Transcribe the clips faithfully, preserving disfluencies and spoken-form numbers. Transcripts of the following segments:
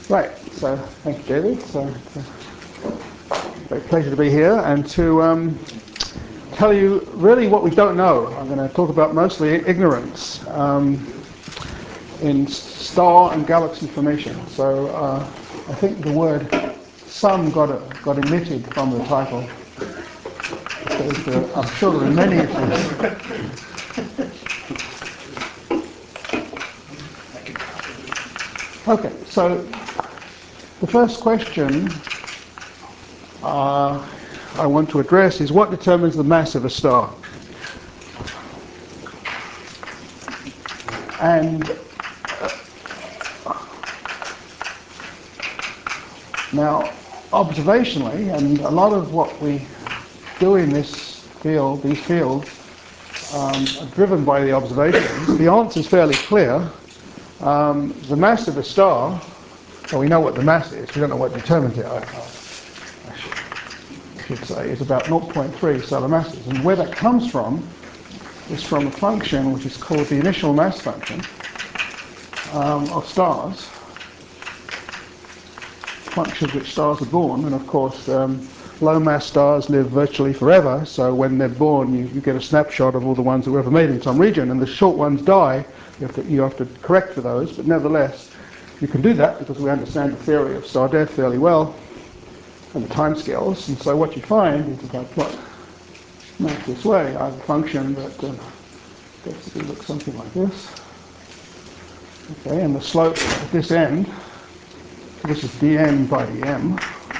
Right, so thank you, David. So it's a great pleasure to be here and to um, tell you really what we don't know. I'm going to talk about mostly ignorance um, in star and galaxy formation. So uh, I think the word "some" got a, got omitted from the title. Because, uh, I'm sure there are many issues. Okay, so the first question uh, I want to address is what determines the mass of a star? And uh, now, observationally, and a lot of what we do in this field, these fields, um, are driven by the observations. The answer is fairly clear. Um, the mass of a star, well, we know what the mass is, we don't know what determines it, I, I, should, I should say, is about zero point three solar masses. And where that comes from is from a function which is called the initial mass function um, of stars, functions which stars are born, and of course um, low mass stars live virtually forever, so when they're born you, you get a snapshot of all the ones that were ever made in some region, and the short ones die. You have to, you have to correct for those, but nevertheless you can do that because we understand the theory of star death fairly well and the timescales. And so what you find is, if I plot math this way, I have a function that uh, basically looks something like this. Okay, and the slope at this end, so this is dn by dm,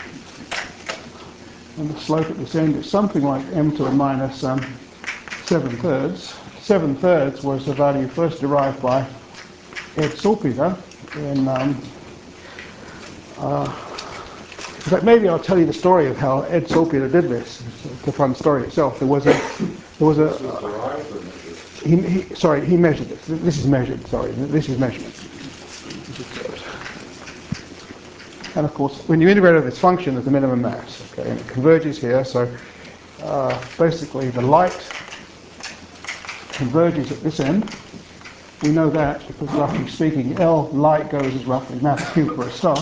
and the slope at this end is something like m to the minus um, seven thirds. Seven thirds was the value first derived by Ed Salpeter in, um, uh, in fact, maybe I'll tell you the story of how Ed Salpeter did this. It's a fun story itself. There was a, there was a, uh, he, he, sorry, he measured this. This is measured, sorry, this is measurement. And of course, when you integrate over this function, there's a minimum mass, okay, and it converges here, so uh, basically the light converges at this end. We know that because, roughly speaking, L light goes as roughly mass cubed for a star.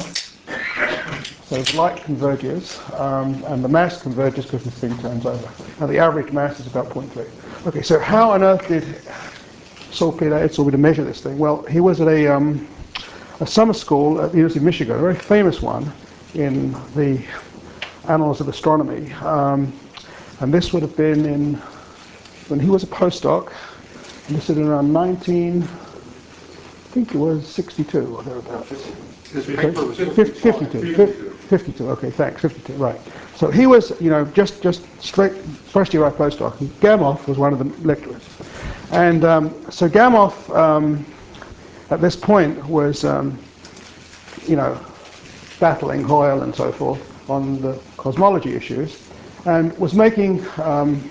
So the light converges, um, and the mass converges because this thing turns over. Now the average mass is about zero point three. Okay, so how on earth did Salpeter, Ed Salpeter measure this thing? Well, he was at a, um, a summer school at the University of Michigan, a very famous one in the annals of astronomy. Um, and this would have been in, when he was a postdoc, and this is around nineteen, I think it was sixty-two or thereabouts. His paper was fifty-two. fifty-two, okay, thanks, fifty-two, right. So he was, you know, just, just straight, first year right postdoc. Gamow was one of the lecturers. And um, so Gamow, um, at this point, was, um, you know, battling Hoyle and so forth on the cosmology issues, and was making um,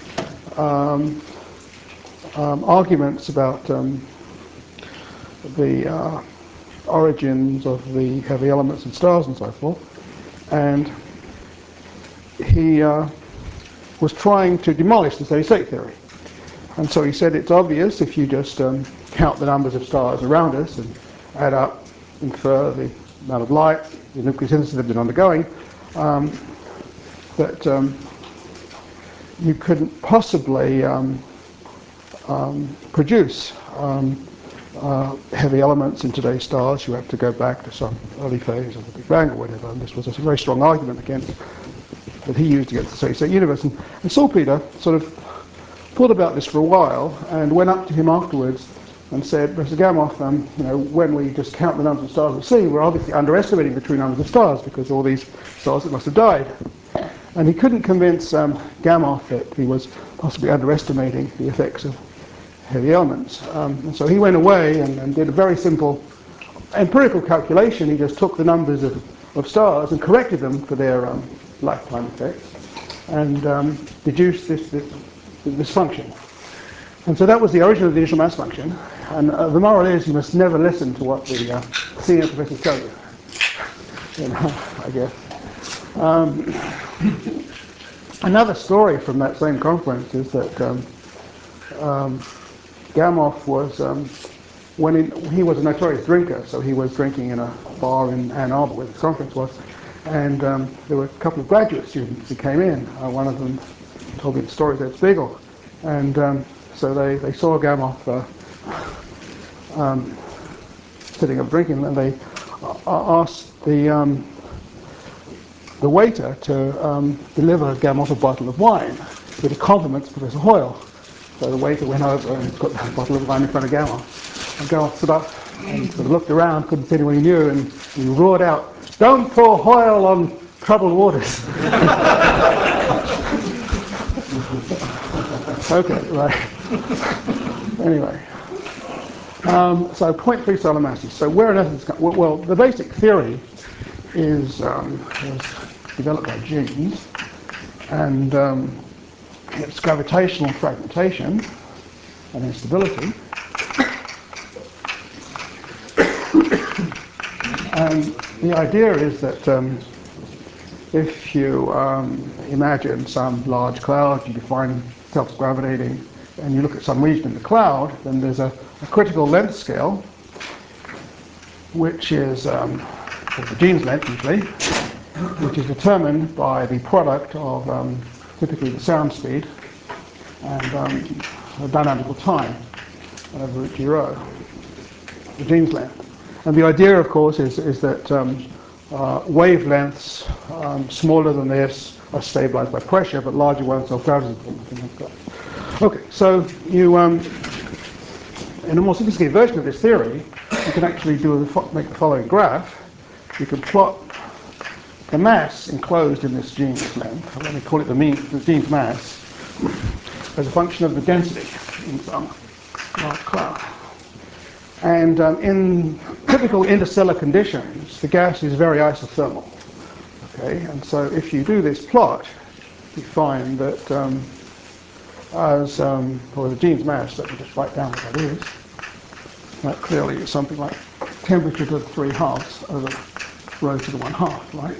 um, um, arguments about um, the uh, origins of the heavy elements and stars and so forth. And he uh, was trying to demolish the steady state theory. And so he said it's obvious if you just um, count the numbers of stars around us and add up, infer the amount of light, the nucleosynthesis they've been undergoing, um, that um, you couldn't possibly um, um, produce um, uh, heavy elements in today's stars. You have to go back to some early phase of the Big Bang or whatever. And this was a very strong argument against that he used against the steady state universe. And, and Salpeter sort of thought about this for a while and went up to him afterwards and said, Mister Gamow, um, you know, when we just count the numbers of stars we see, we're obviously underestimating the true numbers of stars because all these stars that must have died. And he couldn't convince um, Gamow that he was possibly underestimating the effects of heavy elements. Um, and so he went away and, and did a very simple empirical calculation. He just took the numbers of, of stars and corrected them for their um, lifetime effects and um, deduced this, this, this function. And so that was the origin of the initial mass function. And uh, the moral is you must never listen to what the uh, senior professors tell you, you know, I guess. Um, another story from that same conference is that um, um, Gamow was um, when in, he was a notorious drinker, so he was drinking in a bar in Ann Arbor where the conference was, and um, there were a couple of graduate students who came in. Uh, one of them told me the story at Spiegel, and um, so they, they saw Gamow uh, um, sitting up drinking, and they uh, asked the um, the waiter to um, deliver Gamow a bottle of wine with the compliments of Professor Hoyle. So the waiter went over and put that bottle of wine in front of Gamow. And Gamow stood up and sort of looked around, couldn't see anyone he knew, and he roared out, "Don't pour Hoyle on troubled waters." Okay, right. Anyway. Um, so point three solar masses. So where on earth is it? Well, the basic theory is um, was developed by Jeans, and um, it's gravitational fragmentation and instability. And the idea is that um, if you um, imagine some large cloud, you define self-gravitating, and you look at some region in the cloud, then there's a, a critical length scale, which is um, the Jeans length usually, which is determined by the product of um, typically the sound speed and um, the dynamical time over root G rho, the Jeans length. And the idea, of course, is, is that um, uh, wavelengths um, smaller than this are stabilized by pressure, but larger ones are gravity. Okay, so you, um, in a more sophisticated version of this theory, you can actually do a, make the following graph. You can plot the mass enclosed in this Jeans length, let me call it the mean, the Jeans mass, as a function of the density in some large cloud. And um, in typical interstellar conditions, the gas is very isothermal. Okay, and so if you do this plot, you find that um, as um, for the Jeans mass, let me just write down what that is. That clearly is something like temperature to the three halves over rho to the one half, right?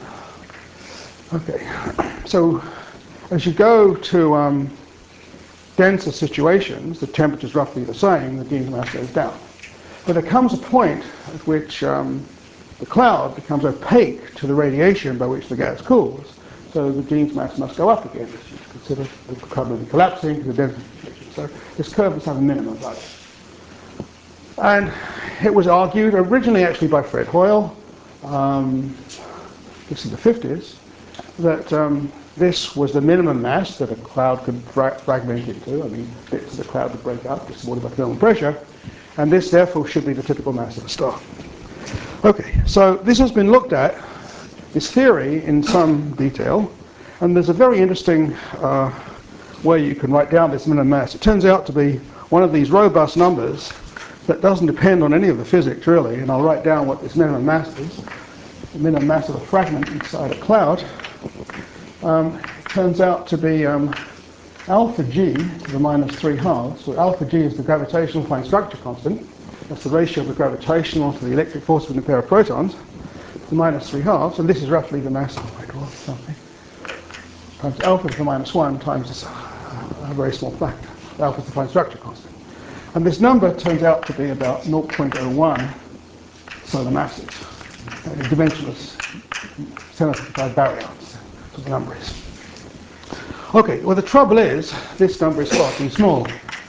Okay, so as you go to um, denser situations, the temperature is roughly the same, the Jeans mass goes down. But there comes a point at which um, the cloud becomes opaque to the radiation by which the gas cools, so the Jeans mass must go up again. You consider the carbon collapsing to the density. So this curve must have a minimum value. And it was argued originally actually by Fred Hoyle, um, this is the fifties, that um, this was the minimum mass that a cloud could fra fragment into. I mean, bits of the cloud would break up, supported by thermal pressure, and this therefore should be the typical mass of a star. Okay, so this has been looked at, this theory, in some detail, and there's a very interesting uh, way you can write down this minimum mass. It turns out to be one of these robust numbers that doesn't depend on any of the physics really, and I'll write down what this minimum mass is. The minimum mass of a fragment inside a cloud um, turns out to be um, alpha g to the minus three halves. So alpha g is the gravitational fine structure constant. That's the ratio of the gravitational to the electric force within a pair of protons. The minus three halves, and this is roughly the mass of my something times alpha to the minus one times a very small factor. Alpha is the fine structure constant. And this number turns out to be about zero point zero one solar masses. Uh, dimensionless semi-simplified baryons. That's what the number is. Okay, well the trouble is, this number is far too small.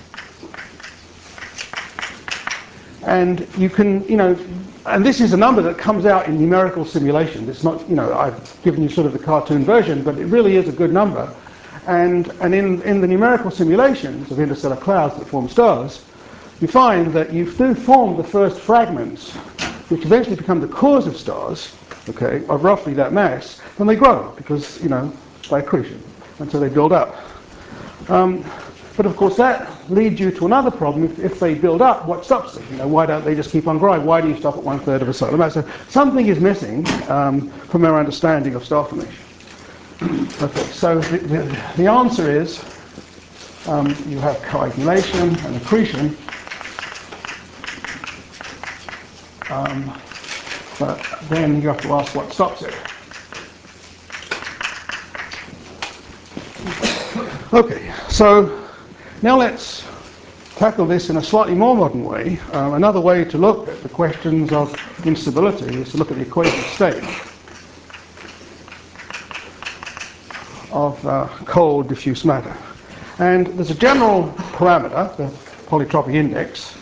And you can, you know, and this is a number that comes out in numerical simulations. It's not, you know, I've given you sort of the cartoon version, but it really is a good number. And, and in, in the numerical simulations of interstellar clouds that form stars, you find that you do form the first fragments, which eventually become the cores of stars, okay, of roughly that mass, when they grow, because, you know, by accretion, and so they build up. Um, but of course that leads you to another problem. If, if they build up, what stops them? You know, why don't they just keep on growing? Why do you stop at one third of a solar mass? So something is missing um, from our understanding of star formation. Okay, so the, the, the answer is um, you have coagulation and accretion, um, but then you have to ask what stops it. Okay, so now let's tackle this in a slightly more modern way. Um, another way to look at the questions of instability is to look at the equation of state of uh, cold diffuse matter. And there's a general parameter, the polytropic index.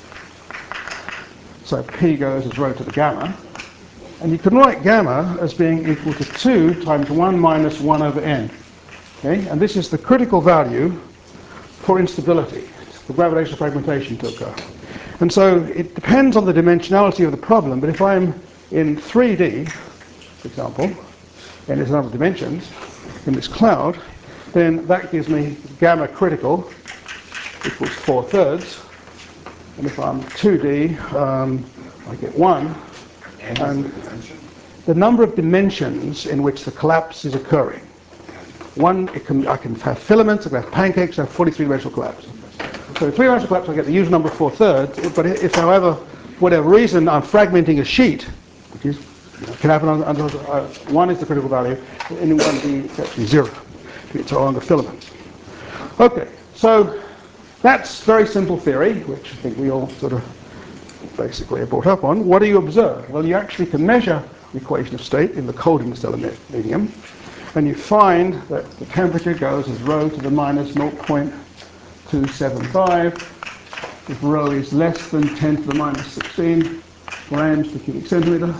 So P goes as rho to the gamma. And you can write gamma as being equal to two times one minus one over n. Okay? And this is the critical value for instability, for gravitational fragmentation to occur. And so it depends on the dimensionality of the problem, but if I'm in three D, for example, and there's another dimensions in this cloud, then that gives me gamma critical equals four thirds. And if I'm two D, um, I get one. And the number of dimensions in which the collapse is occurring. One, it can, I can have filaments, I can have pancakes, I have forty-three dimensional collapse. So three dimensional collapse, I get the usual number of four thirds. But if, however, for whatever reason, I'm fragmenting a sheet, which is, you know, can happen under, under uh, one is the critical value, and one be it's actually zero. It's along the filaments. Okay, so that's very simple theory, which I think we all sort of basically are brought up on. What do you observe? Well, you actually can measure the equation of state in the cold interstellar medium, and you find that the temperature goes as rho to the minus zero point two seven five. If rho is less than ten to the minus sixteen grams per cubic centimeter.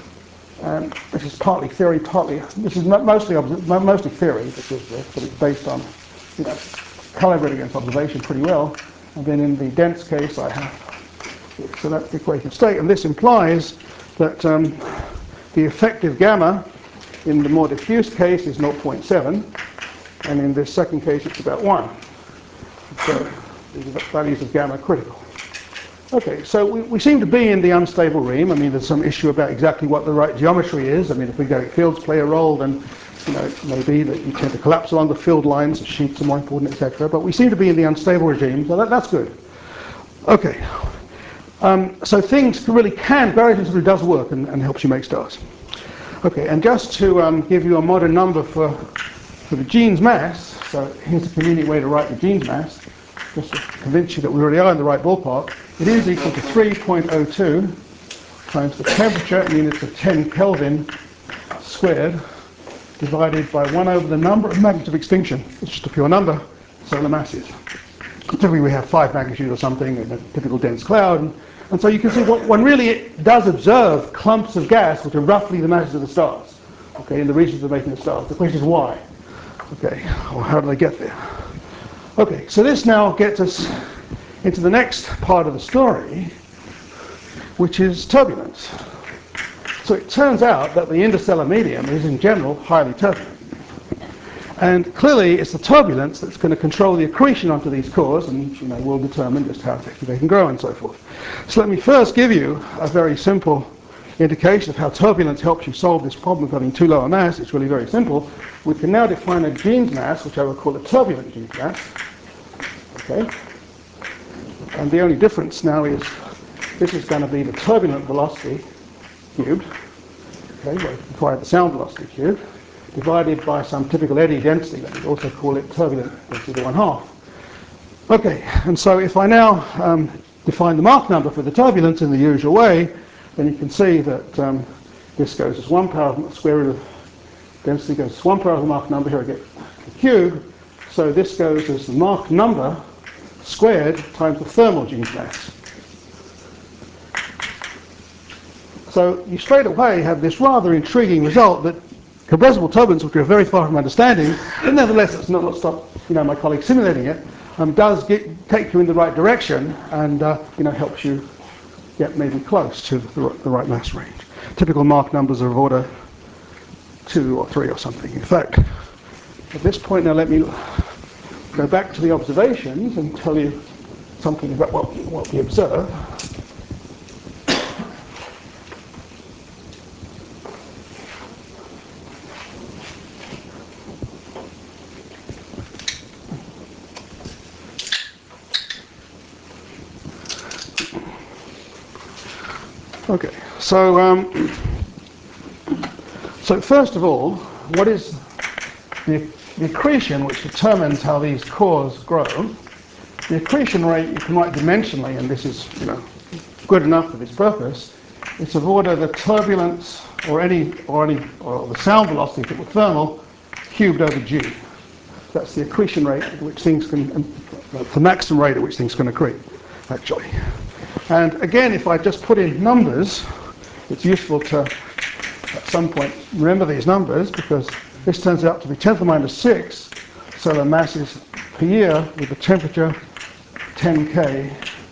Um, this is partly theory, partly, this is mostly mostly theory, because uh, but it's based on, you know, calibrated against observation pretty well. And then in the dense case, I have, so that's the equation of state, and this implies that um, the effective gamma in the more diffuse case is zero point seven, and in this second case it's about one. So these are values of gamma critical. Okay, so we, we seem to be in the unstable realm. I mean, there's some issue about exactly what the right geometry is. I mean, if magnetic fields play a role, then, you know, it may be that you tend to collapse along the field lines, sheets are more important, et cetera. But we seem to be in the unstable regime, so that, that's good. Okay, um, so things really can, gravity really does work and, and helps you make stars. Okay, and just to um, give you a modern number for, for the gene's mass, so here's a convenient way to write the gene's mass, just to convince you that we really are in the right ballpark. It is equal to three point zero two times the temperature in units of ten Kelvin squared, divided by one over the number of magnitudes of extinction. It's just a pure number, solar masses. Typically we have five magnitude or something in a typical dense cloud. And, and so you can see what one really does observe clumps of gas which are roughly the masses of the stars, okay, in the regions of making the stars. The question is why? Okay, or how do they get there? Okay, so this now gets us into the next part of the story, which is turbulence. So it turns out that the interstellar medium is in general highly turbulent. And clearly it's the turbulence that's going to control the accretion onto these cores, and, you know, will determine just how effectively they can grow and so forth. So let me first give you a very simple indication of how turbulence helps you solve this problem of having too low a mass. It's really very simple. We can now define a gene's mass, which I will call a turbulent gene's mass. Okay? And the only difference now is this is going to be the turbulent velocity cubed, okay, well, required the sound velocity cubed, divided by some typical eddy density. Let me also call it turbulent density one half. Okay, and so if I now um, define the Mach number for the turbulence in the usual way, then you can see that um, this goes as one power of the square root of density goes as one power of the Mach number. Here I get the cube. So this goes as the Mach number squared times the thermal gene's mass. So you straight away have this rather intriguing result that compressible turbulence, which we're very far from understanding, but nevertheless it's not stop, you know, my colleague simulating it, um, does get, take you in the right direction and uh, you know, helps you get maybe close to the, the right mass range. Typical Mach numbers are of order two or three or something. In fact, at this point now let me go back to the observations and tell you something about what, what we observe. Okay, so um, so first of all, what is the, the accretion which determines how these cores grow the accretion rate you can write dimensionally, and this is, you know, good enough for this purpose. It's of order the turbulence or any or any or the sound velocity if it were thermal cubed over g. That's the accretion rate at which things can, uh, the maximum rate at which things can accrete, actually. And again, if I just put in numbers, it's useful to, at some point, remember these numbers, because this turns out to be ten to the minus six solar masses per year with the temperature ten K,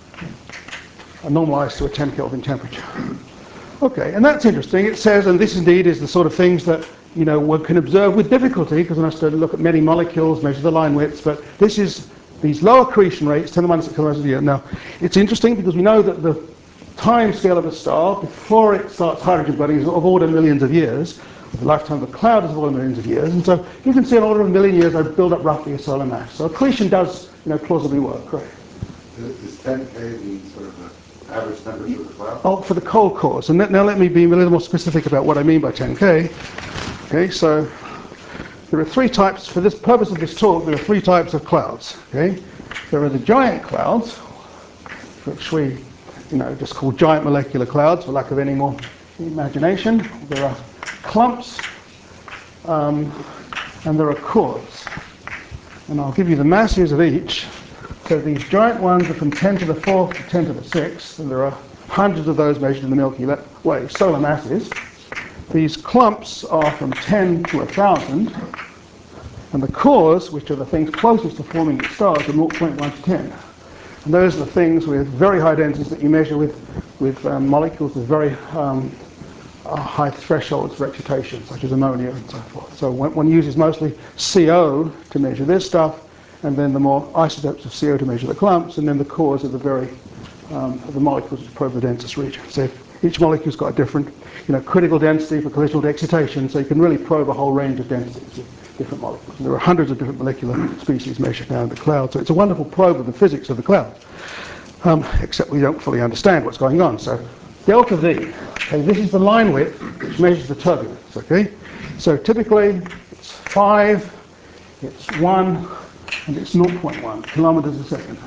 uh, normalized to a ten Kelvin temperature. Okay, and that's interesting. It says, and this indeed is the sort of things that, you know, one can observe with difficulty, because one has to look at many molecules, measure the line widths, but this is these low accretion rates, ten to the minus six kilometers a year. Now, it's interesting because we know that the time scale of a star, before it starts hydrogen burning, is of order millions of years. The lifetime of a cloud is of order millions of years. And so you can see an order of a million years, I build up roughly a solar mass. So accretion does, you know, plausibly work, right? Does ten K mean sort of the average temperature of the cloud? Oh, for the cold cores. And now let me be a little more specific about what I mean by ten K. Okay, so there are three types, for this purpose of this talk, there are three types of clouds. Okay, there are the giant clouds, which we, you know, just call giant molecular clouds for lack of any more imagination. There are clumps, um, and there are cores. And I'll give you the masses of each. So these giant ones are from ten to the fourth to ten to the sixth, and there are hundreds of those measured in the Milky Way, solar masses. These clumps are from ten to one thousand, and the cores, which are the things closest to forming the stars, are zero point one to ten. And those are the things with very high densities that you measure with, with um, molecules with very um, uh, high thresholds for excitation, such as ammonia and so forth. So one, one uses mostly C O to measure this stuff, and then the more isotopes of C O to measure the clumps, and then the cores are the very um, the molecules which probe the densest region. So each molecule's got a different, you know, critical density for collisional excitation, so you can really probe a whole range of densities with different molecules. And there are hundreds of different molecular species measured now in the cloud, so it's a wonderful probe of the physics of the cloud. Um, except we don't fully understand what's going on. So delta V, okay, this is the line width which measures the turbulence, okay? So typically it's five, it's one, and it's zero point one kilometers a second.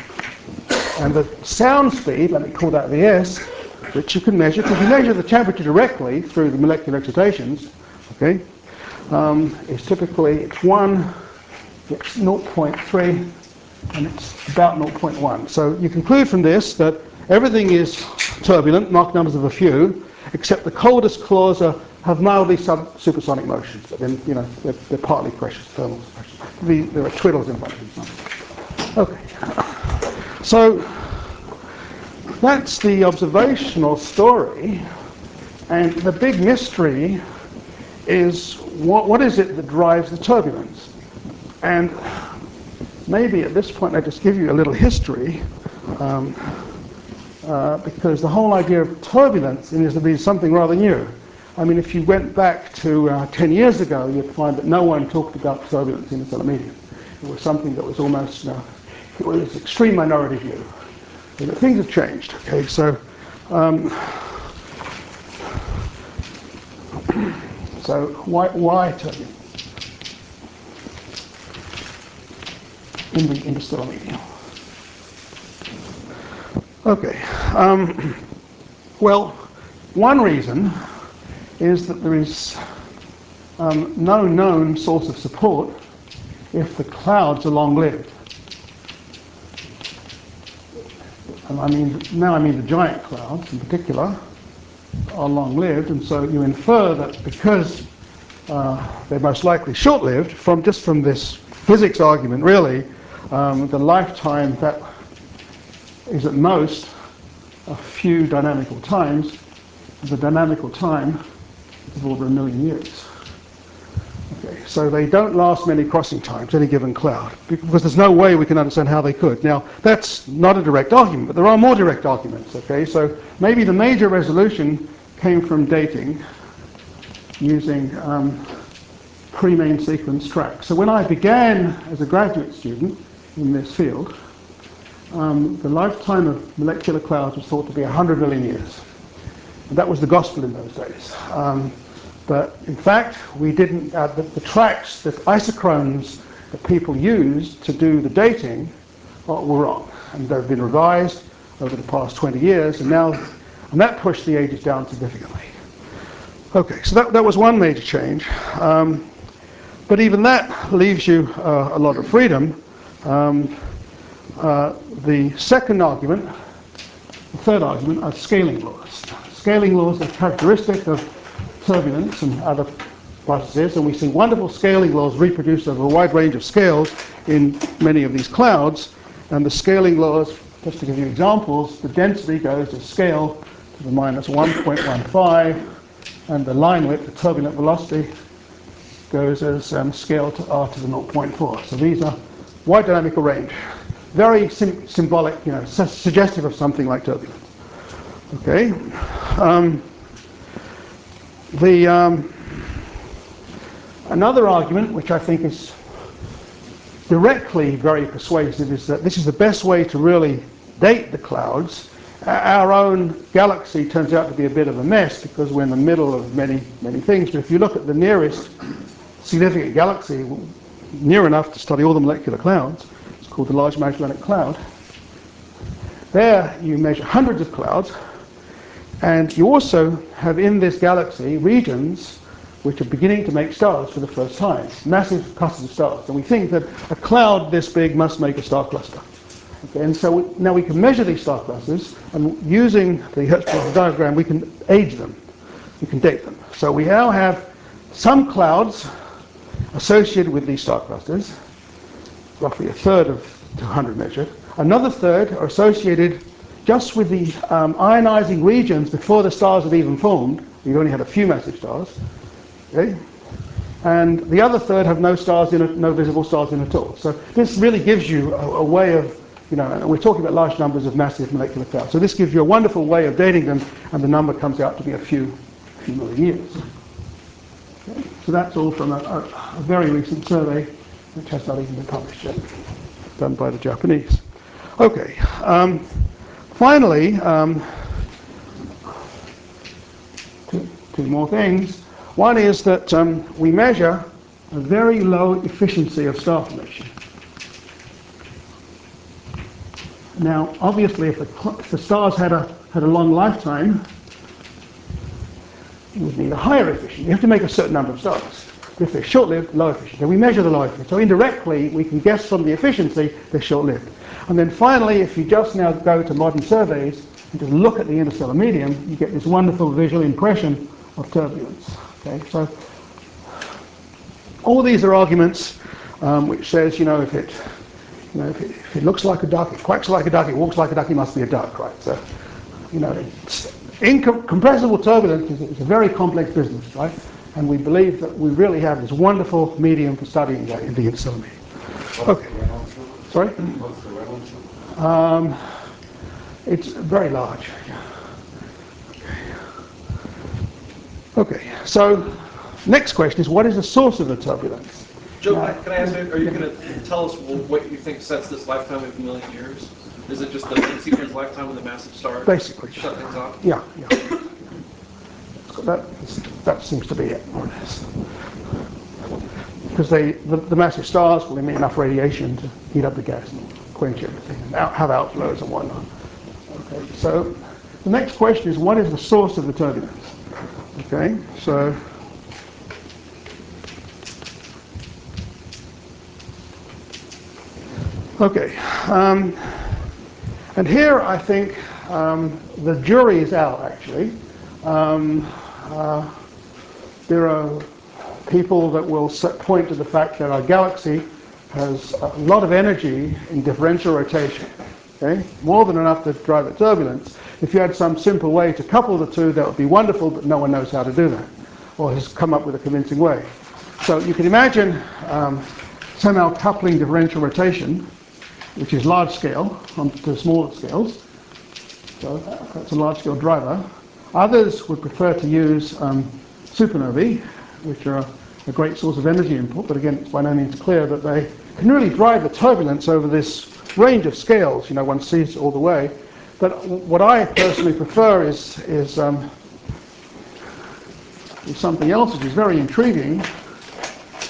And the sound speed, let me call that the S, which you can measure, because you measure the temperature directly through the molecular excitations, okay, um, is typically, it's one, it's zero point three, and it's about zero point one. So you conclude from this that everything is turbulent, Mach numbers of a few, except the coldest cores are, have mildly sub supersonic motions, but then, you know, they're, they're partly precious, thermal pressure. The, there are twiddles in front of these numbers. Okay. So that's the observational story, and the big mystery is what, what is it that drives the turbulence? And maybe at this point I just give you a little history, um, uh, because the whole idea of turbulence is to be something rather new. I mean, if you went back to uh, ten years ago, you'd find that no one talked about turbulence in the stellar medium. It was something that was almost, uh, it was extreme minority view. But things have changed, okay, so, um, so why, why turbulence in the interstellar medium? Okay, um, well, one reason is that there is um, no known source of support if the clouds are long-lived. And I mean, now I mean the giant clouds in particular are long-lived, and so you infer that because uh, they're most likely short-lived, from just from this physics argument, really, um, the lifetime that is at most a few dynamical times, the dynamical time is over a million years. Okay, so they don't last many crossing times, any given cloud, because there's no way we can understand how they could. Now, that's not a direct argument, but there are more direct arguments, okay? So maybe the major resolution came from dating using um, pre-main sequence tracks. So when I began as a graduate student in this field, um, the lifetime of molecular clouds was thought to be one hundred million years. And that was the gospel in those days. Um, But in fact, we didn't, uh, the, the tracks, the isochrones that people used to do the dating were wrong, and they've been revised over the past twenty years, and now, and that pushed the ages down significantly. Okay, so that, that was one major change, um, but even that leaves you uh, a lot of freedom. Um, uh, the second argument, the third argument, are scaling laws. Scaling laws are characteristic of turbulence and other processes, and we see wonderful scaling laws reproduced over a wide range of scales in many of these clouds. And the scaling laws, just to give you examples, the density goes to scale to the minus one point one five, and the line width, the turbulent velocity, goes as um, scale to r to the zero point four. So these are wide dynamical range, very sim symbolic, you know, su suggestive of something like turbulence. Okay. Um, the um, another argument, which I think is directly very persuasive, is that this is the best way to really date the clouds. Our own galaxy turns out to be a bit of a mess because we're in the middle of many, many things. But if you look at the nearest significant galaxy, near enough to study all the molecular clouds, it's called the Large Magellanic Cloud. There you measure hundreds of clouds, and you also have in this galaxy regions which are beginning to make stars for the first time, massive clusters of stars. And we think that a cloud this big must make a star cluster. Okay, and so we, now we can measure these star clusters, and using the Hertzsprung diagram, we can age them, we can date them. So we now have some clouds associated with these star clusters, roughly a third of two hundred measured. Another third are associated just with the um, ionizing regions before the stars have even formed. You've only had a few massive stars. Okay? And the other third have no stars in it, no visible stars in at all. So this really gives you a, a way of, you know, we're talking about large numbers of massive molecular clouds. So this gives you a wonderful way of dating them, and the number comes out to be a few, few million years. Okay? So that's all from a, a, a very recent survey, which has not even been published yet, done by the Japanese. Okay. Um, finally, um, two, two more things. One is that um, we measure a very low efficiency of star formation. Now, obviously, if the, if the stars had a, had a long lifetime, you would need a higher efficiency. You have to make a certain number of stars. If they're short-lived, low efficiency. We measure the low efficiency. So indirectly, we can guess from the efficiency they're short-lived. And then finally, if you just now go to modern surveys and just look at the interstellar medium, you get this wonderful visual impression of turbulence. Okay, so all these are arguments um, which says, you know, if it, you know, if it, if it looks like a duck, it quacks like a duck, it walks like a duck, it must be a duck, right? So, you know, incompressible turbulence is, is a very complex business, right? And we believe that we really have this wonderful medium for studying that in the interstellar medium. Okay. Sorry? What's the Reynolds number? Um, it's very large. Okay, so next question is, what is the source of the turbulence? Joe, Now, can I ask you, are you going to tell us what you think sets this lifetime of a million years? Is it just the sequence lifetime of the massive star? Basically. Shut things off? Yeah, yeah. So that, that seems to be it, more or less. Because they, the, the massive stars will emit enough radiation to heat up the gas and quench everything, and out, have outflows and whatnot. Okay, so the next question is, what is the source of the turbulence? Okay, so okay, um, and here I think um, the jury is out. Actually, um, uh, there are people that will point to the fact that our galaxy has a lot of energy in differential rotation. Okay, more than enough to drive the turbulence. If you had some simple way to couple the two, that would be wonderful, but no one knows how to do that, or has come up with a convincing way. So you can imagine um, somehow coupling differential rotation, which is large scale, onto smaller scales. So that's a large scale driver. Others would prefer to use um, supernovae, which are a great source of energy input, but again, it's by no means clear that they can really drive the turbulence over this range of scales. You know, one sees it all the way. But what I personally prefer is, is, um, is something else which is very intriguing.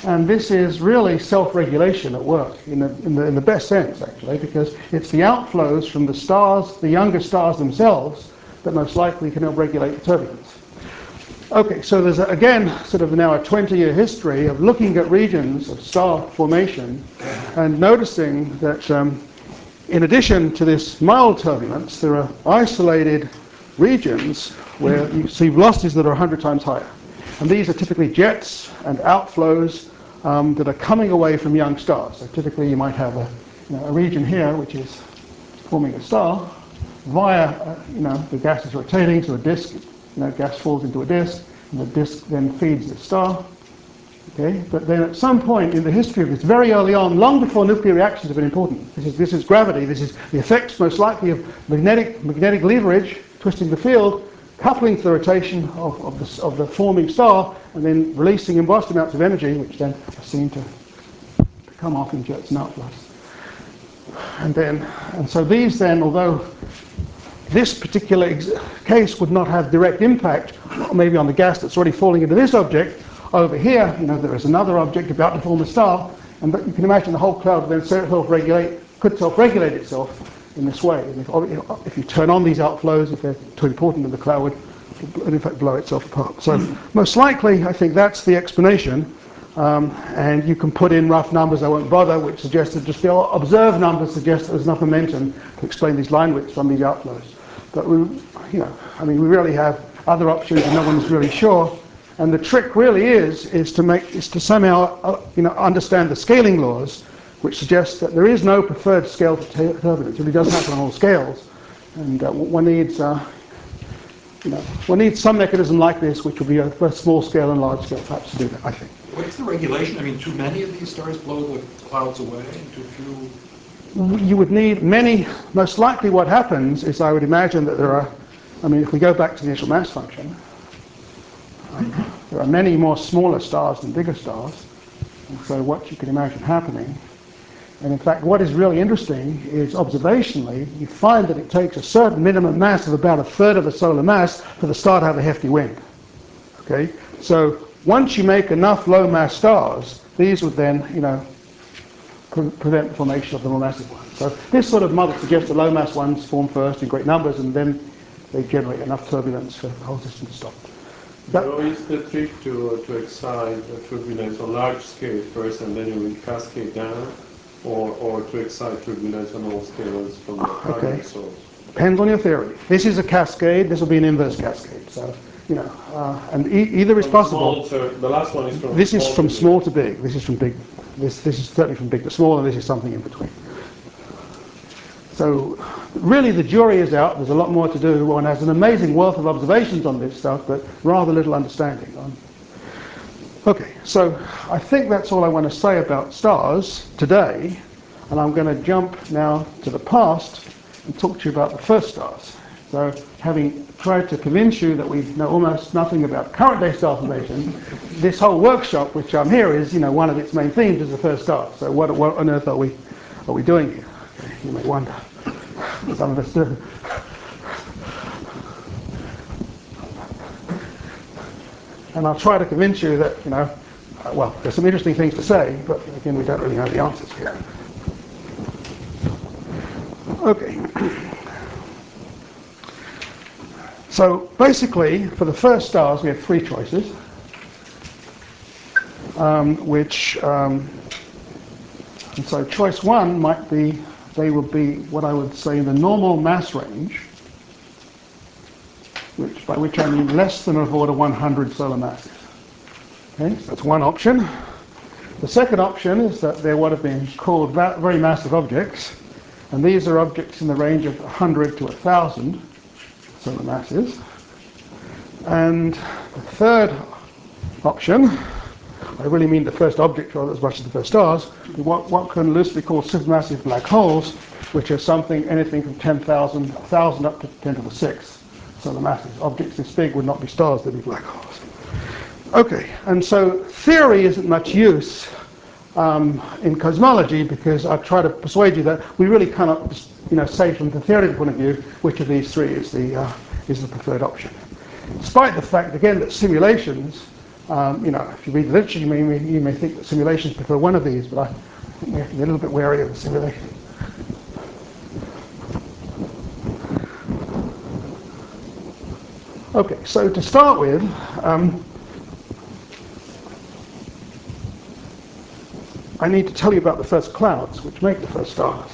And this is really self-regulation at work, in the, in, the, in the best sense, actually, because it's the outflows from the stars, the younger stars themselves, that most likely can help regulate the turbulence. Okay, so there's, a, again, sort of now a twenty-year history of looking at regions of star formation and noticing that um, in addition to this mild turbulence, there are isolated regions where you see velocities that are one hundred times higher. And these are typically jets and outflows um, that are coming away from young stars. So typically you might have a, you know, a region here which is forming a star via, uh, you know, the gas is rotating, so a disk, you know, gas falls into a disk, and the disk then feeds the star. Okay, but then at some point in the history of this, very early on, long before nuclear reactions have been important, this is, this is gravity, this is the effects most likely of magnetic, magnetic leverage, twisting the field, coupling to the rotation of, of, the, of the forming star, and then releasing vast amounts of energy, which then are seen to, to come off in jets and outflows. And then, and so these then, although this particular ex case would not have direct impact, maybe on the gas that's already falling into this object, over here, you know, there is another object about to form a star, and you can imagine the whole cloud then self-regulate, could self-regulate itself in this way. And if, if you turn on these outflows, if they're too important, then the cloud would, in fact, blow itself apart. So most likely, I think that's the explanation. Um, and you can put in rough numbers, I won't bother, which suggest that just the observed numbers suggest that there's enough momentum to explain these line widths from these outflows. But we, you know, I mean, we really have other options, and no one's really sure. And the trick really is is to make is to somehow uh, you know understand the scaling laws, which suggest that there is no preferred scale for turbulence. It really does happen on all scales, and uh, one needs uh, you know one needs some mechanism like this, which will be a both small scale and large scale, perhaps, to do that. I think. What's the regulation? I mean, too many of these stars blow the clouds away, and too few. You would need many. Most likely, what happens is, I would imagine that there are. I mean, if we go back to the initial mass function. Um, there are many more smaller stars than bigger stars, and so what you can imagine happening. And in fact, what is really interesting is, observationally, you find that it takes a certain minimum mass of about a third of a solar mass for the star to have a hefty wind. Okay, so once you make enough low mass stars, these would then, you know, pre prevent the formation of the more massive ones. So this sort of model suggests the low mass ones form first in great numbers, and then they generate enough turbulence for the whole system to stop. So is the trick to, to excite a turbulence on large scale first and then you will cascade down, or, or to excite turbulence on all scales from the primary Okay. source? Depends on your theory. This is a cascade, this will be an inverse cascade. So, you know, uh, and e either is From possible. Small to, the last one is from This is small from to small to big. This is from big. This, this is certainly from big to small, and this is something in between. So really the jury is out. There's a lot more to do. One has an amazing wealth of observations on this stuff, but rather little understanding. Okay, so I think that's all I want to say about stars today, and I'm going to jump now to the past and talk to you about the first stars. So having tried to convince you that we know almost nothing about current day star formation, this whole workshop, which I'm here, is, you know, one of its main themes is the first star. So what, what on earth are we, are we doing here? You may wonder. Some of us do. And I'll try to convince you that, you know, uh, well, there's some interesting things to say, but again, we don't really know the answers here. Okay. So basically, for the first stars, we have three choices, um, which, um, and so choice one might be, they will be what I would say in the normal mass range, which by which I mean less than of order one hundred solar masses. Okay, so that's one option. The second option is that they're what have been called very massive objects, and these are objects in the range of one hundred to one thousand solar masses. And the third option, I really mean the first object rather as much as the first stars, what, what can loosely be called supermassive black holes, which are something, anything from ten thousand, one thousand up to ten to the sixth solar masses. Objects this big would not be stars, they'd be black holes. Okay, and so theory isn't much use um, in cosmology, because I've tried to persuade you that we really cannot, you know, say from the theoretical point of view which of these three is the, uh, is the preferred option. Despite the fact, again, that simulations Um, you know, if you read the literature, you may, you may think that simulations prefer one of these, but I think we have to be a little bit wary of the simulation. Okay, so to start with, um, I need to tell you about the first clouds, which make the first stars.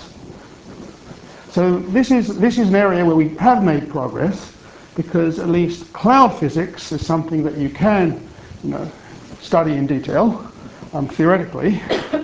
So this is, this is an area where we have made progress, because at least cloud physics is something that you can, you know, study in detail, um, theoretically.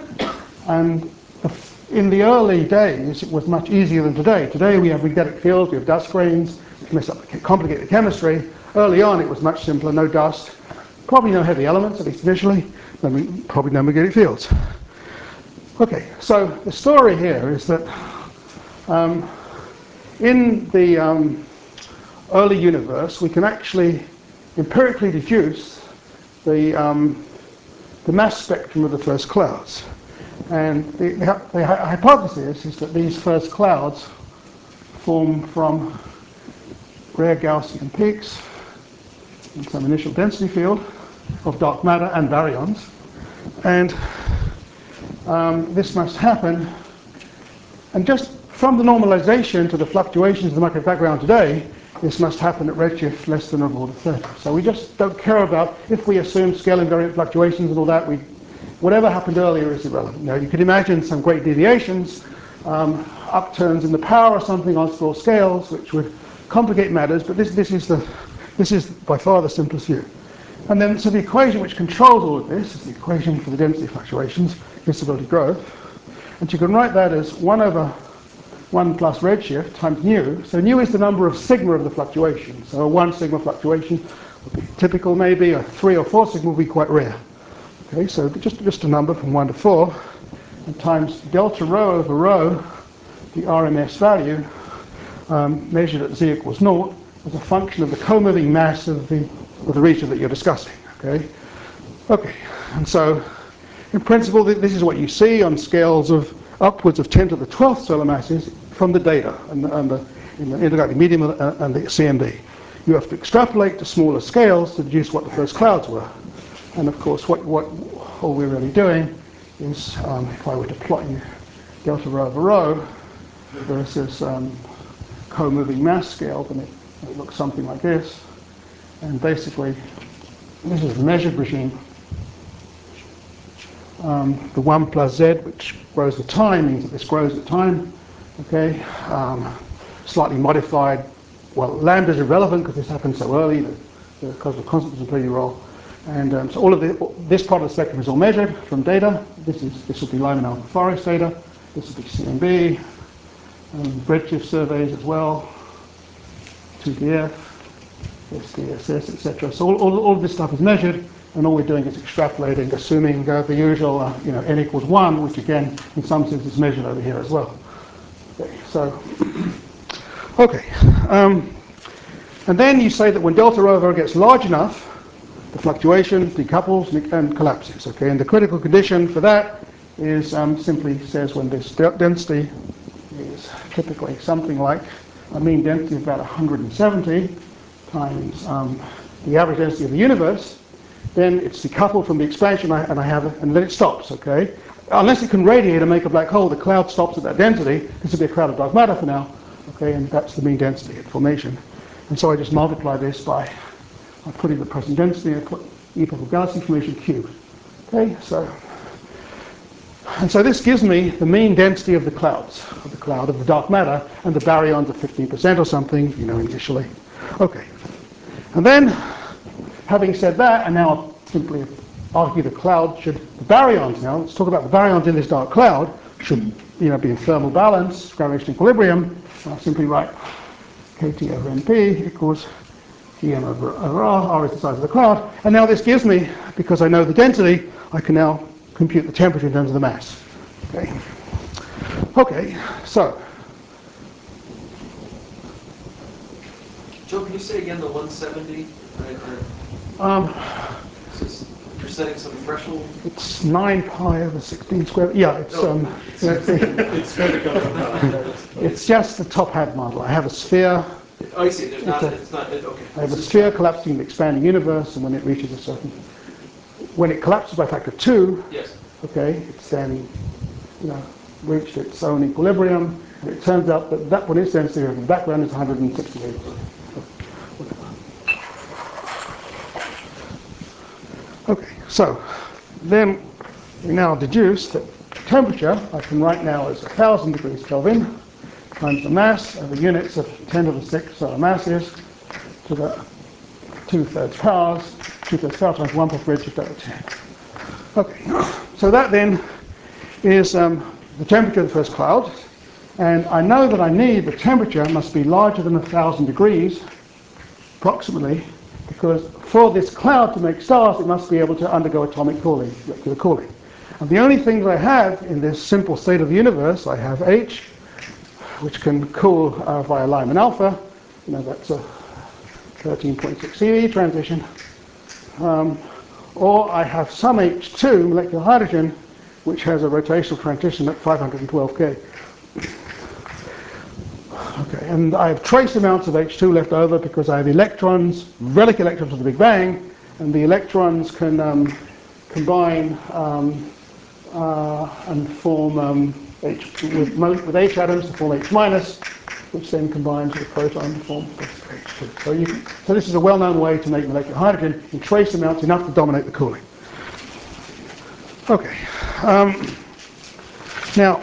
And in the early days, it was much easier than today. Today we have magnetic fields, we have dust grains, which mess up, complicate the chemistry. Early on it was much simpler, no dust, probably no heavy elements, at least initially, then probably no magnetic fields. Okay, so the story here is that um, in the um, early universe, we can actually empirically deduce the, um, the mass spectrum of the first clouds. And the, the, the hypothesis is that these first clouds form from rare Gaussian peaks and some initial density field of dark matter and baryons. And um, this must happen, and just from the normalization to the fluctuations of the microwave background today, this must happen at redshift less than of order thirty. So we just don't care about, if we assume scale invariant fluctuations and all that, we, whatever happened earlier is irrelevant. Now you could imagine some great deviations, um, upturns in the power or something on small scales, which would complicate matters, but this, this, is the, this is by far the simplest view. And then, so the equation which controls all of this is the equation for the density fluctuations, visibility growth. And you can write that as one over one plus redshift times nu. So nu is the number of sigma of the fluctuation. So a one sigma fluctuation would be typical maybe, a three or four sigma would be quite rare. Okay, so just, just a number from one to four, and times delta rho over rho, the R M S value, um, measured at z equals naught, as a function of the co-moving mass of the, of the region that you're discussing. Okay, okay, and so in principle, this is what you see on scales of upwards of ten to the twelfth solar masses from the data and the, and the, in the intergalactic medium and the C M D. You have to extrapolate to smaller scales to deduce what the first clouds were. And of course, what, what all we're really doing is, um, if I were to plot in delta rho over rho versus um, co-moving mass scale, then it, it looks something like this. And basically, this is the measured regime. Um, the one plus z, which grows with time, means that this grows with time. Okay, um, slightly modified. Well, lambda is irrelevant because this happened so early. The, the cosmic constant doesn't play any role. And um, so all of the, this part of the spectrum is all measured from data. This is this will be Lyman Alpha Forest data. This will be C M B, um, redshift surveys as well, two D F, S D S S, et cetera. So all, all, all of this stuff is measured, and all we're doing is extrapolating, assuming uh, the usual, uh, you know, n equals one, which again, in some sense, is measured over here as well. Okay, so, okay. Um, and then you say that when delta rho over gets large enough, the fluctuation decouples and collapses. Okay, and the critical condition for that is um, simply says when this de density is typically something like a mean density of about one hundred seventy times um, the average density of the universe, then it's decoupled from the expansion, and I have, and then it stops. Okay, unless it can radiate and make a black hole, the cloud stops at that density. This will be a cloud of dark matter for now. Okay, and that's the mean density at formation. And so I just multiply this by I put in the present density and put e power galaxy formation cubed. Okay, so and so this gives me the mean density of the clouds, of the cloud of the dark matter, and the baryons of fifteen percent or something, you know, initially. Okay, and then having said that, and now I'll simply argue the cloud should the baryons now. Let's talk about the baryons in this dark cloud should you know be in thermal balance, gravitational equilibrium. And I'll simply write kT over np equals Gm over, over R, R is the size of the cloud, and now this gives me, because I know the density, I can now compute the temperature in terms of the mass. Okay, okay, so. Joe, can you say again the one seventy? I, I, Um, this, you're setting some threshold? it's nine pi over sixteen squared. Yeah, it's, oh. um, you know, It's spherical. it's just the top hat model. I have a sphere. Oh, I see. There's not, a, it's not, it, okay. I have a sphere collapsing in the expanding universe, and when it reaches a certain when it collapses by a factor of two, Yes. okay, it's then, you know, reached its own equilibrium, and it turns out that that one is density of the background is one hundred sixty meters. Okay, so then we now deduce that temperature I can write now as one thousand degrees Kelvin times the mass over units of ten to the sixth solar masses to the two-thirds powers, two-thirds power times one plus redshift over ten. Okay, so that then is um, the temperature of the first cloud, and I know that I need the temperature must be larger than one thousand degrees, approximately, because for this cloud to make stars, it must be able to undergo atomic cooling, molecular cooling. And the only things I have in this simple state of the universe, I have H, which can cool uh, via Lyman alpha. You know, that's a thirteen point six C V transition. Um, or I have some H two, molecular hydrogen, which has a rotational transition at five hundred twelve K. Okay, and I have trace amounts of H two left over because I have electrons, relic electrons of the Big Bang, and the electrons can um, combine um, uh, and form um, H with, with H atoms to form H minus, which then combines with a proton to form H two. So, you, so this is a well-known way to make molecular hydrogen in trace amounts enough to dominate the cooling. Okay. Um, now,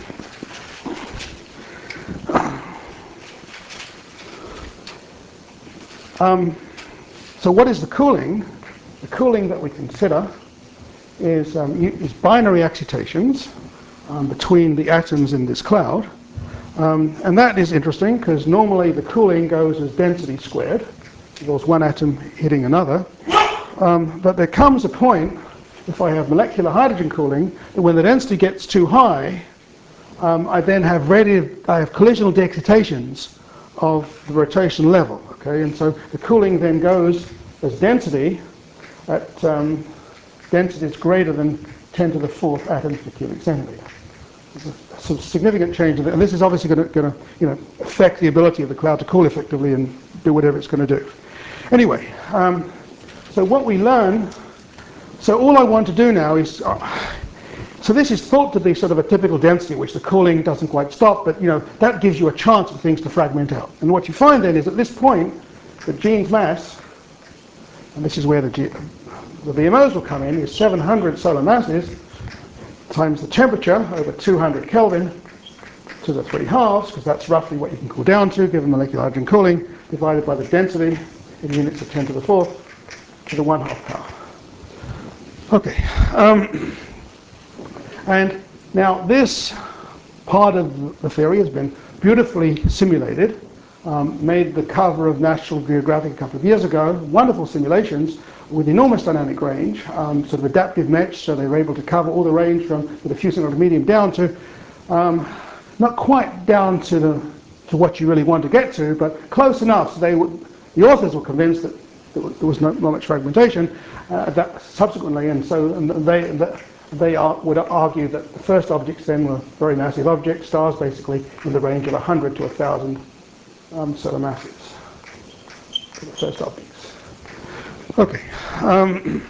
um, so what is the cooling? The cooling that we consider is, um, is binary excitations um, between the atoms in this cloud. Um, and that is interesting because normally the cooling goes as density squared. There's one atom hitting another. Um, but there comes a point, if I have molecular hydrogen cooling, that when the density gets too high, um, I then have radi- I have collisional de-excitations of the rotation level. Okay, and so the cooling then goes as density at um, densities greater than ten to the fourth atoms per cubic centimeter. It's a sort of significant change, and this is obviously going to, you know, affect the ability of the cloud to cool effectively and do whatever it's going to do. Anyway, um, so what we learn, so all I want to do now is, uh, so this is thought to be sort of a typical density in which the cooling doesn't quite stop, but you know that gives you a chance for things to fragment out. And what you find then is at this point, the gene's mass, and this is where the, G, the V M Os will come in, is seven hundred solar masses times the temperature over two hundred Kelvin to the three halves, because that's roughly what you can cool down to given molecular hydrogen cooling, divided by the density in units of ten to the fourth to the one half power. Okay, um, and now this part of the theory has been beautifully simulated, um, made the cover of National Geographic a couple of years ago, wonderful simulations with enormous dynamic range, um, sort of adaptive mesh, so they were able to cover all the range from the diffuse and medium down to, um, not quite down to the to what you really want to get to, but close enough so they would, the authors were convinced that there was not, not much fragmentation uh, that subsequently, and so and they they are, would argue that the first objects then were very massive objects, stars basically in the range of one hundred to one thousand um, solar masses for the first objects. Okay. Um,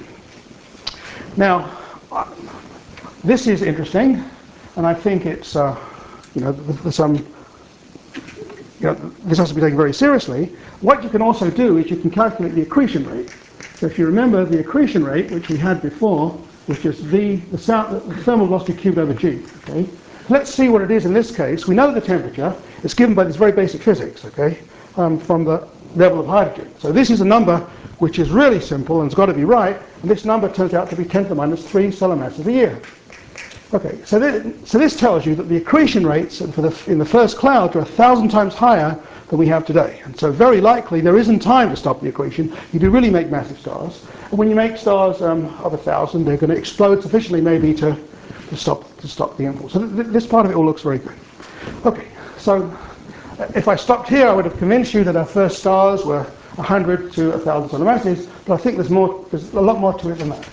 now, uh, this is interesting, and I think it's, uh, you know, there's some, you know, this has to be taken very seriously. What you can also do is you can calculate the accretion rate. So if you remember the accretion rate, which we had before, was just V, the, sound, the thermal velocity cubed over G. Okay. Let's see what it is in this case. We know the temperature. It's given by this very basic physics, okay, um, from the level of hydrogen. So this is a number which is really simple and it's got to be right, and this number turns out to be ten to the minus three solar masses a year. Okay, so this, so this tells you that the accretion rates for the, in the first cloud are a thousand times higher than we have today. And so very likely there isn't time to stop the accretion. You do really make massive stars. And when you make stars um, of a thousand, they're going to explode sufficiently maybe to, to, stop, to stop the impulse. So th this part of it all looks very good. Okay, so if I stopped here, I would have convinced you that our first stars were one hundred to one thousand solar masses, but I think there's more, there's a lot more to it than that.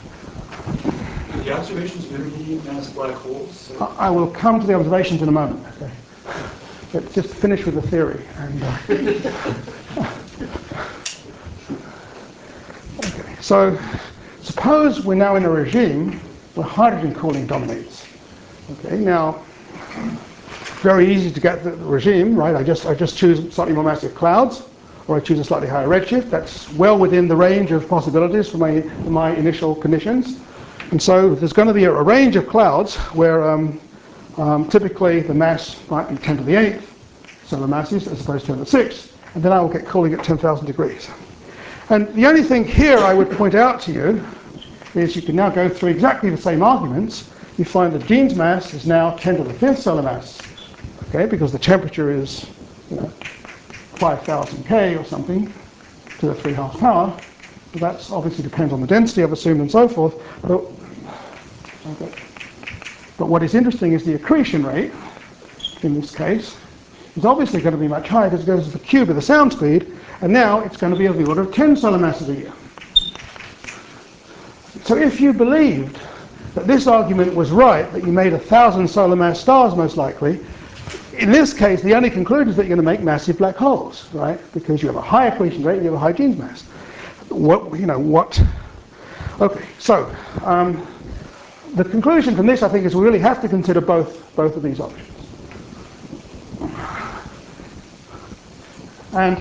The observations merely mass black holes? So I will come to the observations in a moment. Okay. Let's just finish with the theory. And, uh, okay. So, suppose we're now in a regime where hydrogen cooling dominates. Okay, now, very easy to get the regime, right? I just, I just choose slightly more massive clouds, or I choose a slightly higher redshift. That's well within the range of possibilities for my, for my initial conditions. And so there's going to be a, a range of clouds where um, um, typically the mass might be ten to the eighth solar masses as opposed to ten to the sixth, and then I will get cooling at ten thousand degrees. And the only thing here I would point out to you is you can now go through exactly the same arguments. You find that Jean's mass is now ten to the fifth solar mass, okay, because the temperature is, you know, five thousand K or something to the three half power. That obviously depends on the density I've assumed and so forth. But, okay. But what is interesting is the accretion rate in this case is obviously going to be much higher because it goes to the cube of the sound speed, and now it's going to be of the order of ten solar masses a year. So if you believed that this argument was right, that you made a thousand solar mass stars most likely, in this case the only conclusion is that you're going to make massive black holes, right? Because you have a high accretion rate and you have a high Jeans mass. What, you know, what? Okay, so um, the conclusion from this, I think, is we really have to consider both, both of these options. And,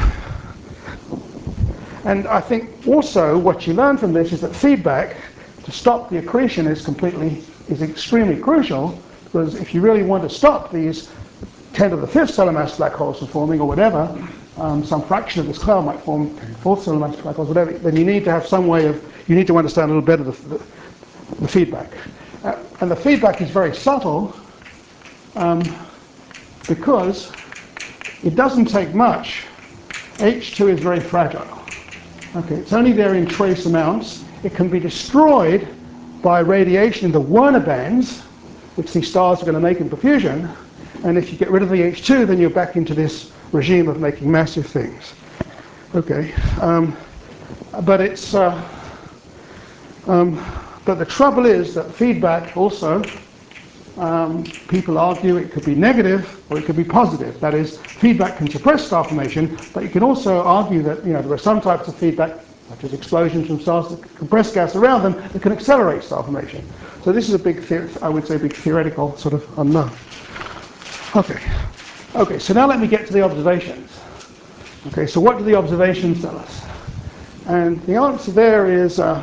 and I think also what you learn from this is that feedback to stop the accretion is completely, is extremely crucial, because if you really want to stop these ten to the fifth solar mass black holes from forming or whatever, um, some fraction of this cloud might form fourth solar mass black holes, whatever, then you need to have some way of, you need to understand a little better the, the, the feedback. Uh, and the feedback is very subtle um, because it doesn't take much. H two is very fragile. Okay, it's only there in trace amounts. It can be destroyed by radiation in the Werner bands, which these stars are going to make in profusion. And if you get rid of the H two, then you're back into this regime of making massive things. Okay, um, but it's uh, um, but the trouble is that feedback also, um, people argue it could be negative or it could be positive. That is, feedback can suppress star formation, but you can also argue that, you know, there are some types of feedback, such as explosions from stars that compress gas around them, that can accelerate star formation. So this is a big, I would say, big theoretical sort of unknown. Okay. Okay, so now let me get to the observations. Okay, so what do the observations tell us? And the answer there is uh,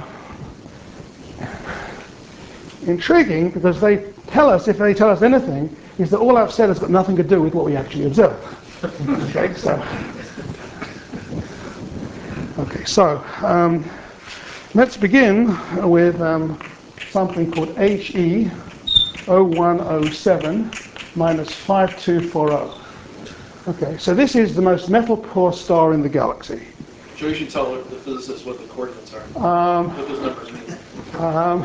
intriguing, because they tell us, if they tell us anything, is that all I've said has got nothing to do with what we actually observe. Okay, so, okay, so um, let's begin with um, something called H E zero one zero seven minus five two four zero. Okay, so this is the most metal-poor star in the galaxy. Joe, you should tell the physicists what the coordinates are. Um, what those numbers mean. Um,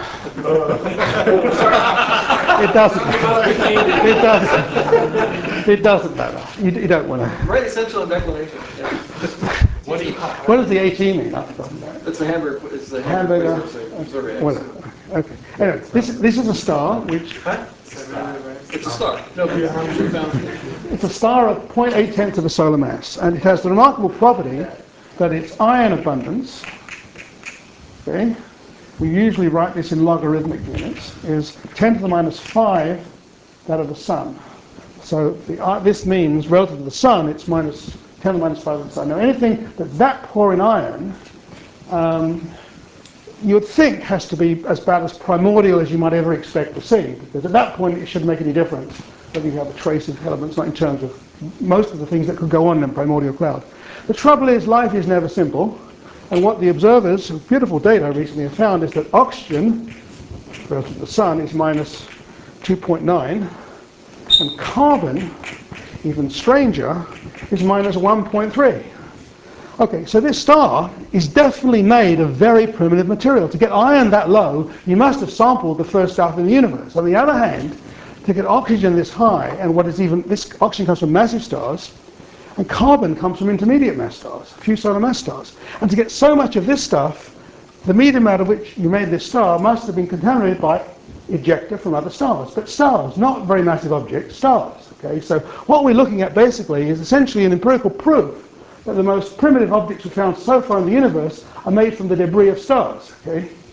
it doesn't. It doesn't. It doesn't matter. You, you don't want to. Write essential declination. Yeah. What do you What does the H E mean? I've forgotten that. It's the Hamburg. It's the Hamburger. Hamburger survey. Whatever. Okay. Anyway, this this is a star which. Huh? It's a star. No, but it's a star of zero point eight tenths of a solar mass, and it has the remarkable property that its ion abundance, okay, we usually write this in logarithmic units, is ten to the minus five that of the sun. So the, uh, this means relative to the sun, it's minus ten to the minus five of the sun. Now anything that's that poor in iron, um, you would think has to be as bad as primordial as you might ever expect to see, because at that point it shouldn't make any difference whether you have a trace of elements, not in terms of most of the things that could go on in a primordial cloud. The trouble is, life is never simple, and what the observers, beautiful data recently have found, is that oxygen, relative to the sun, is minus two point nine, and carbon, even stranger, is minus one point three. Okay, so this star is definitely made of very primitive material. To get iron that low, you must have sampled the first stuff in the universe. On the other hand, to get oxygen this high, and what is even, this oxygen comes from massive stars, and carbon comes from intermediate mass stars, a few solar mass stars. And to get so much of this stuff, the medium out of which you made this star must have been contaminated by ejecta from other stars. But stars, not very massive objects, stars. Okay, so what we're looking at basically is essentially an empirical proof that the most primitive objects we've found so far in the universe are made from the debris of stars. Okay?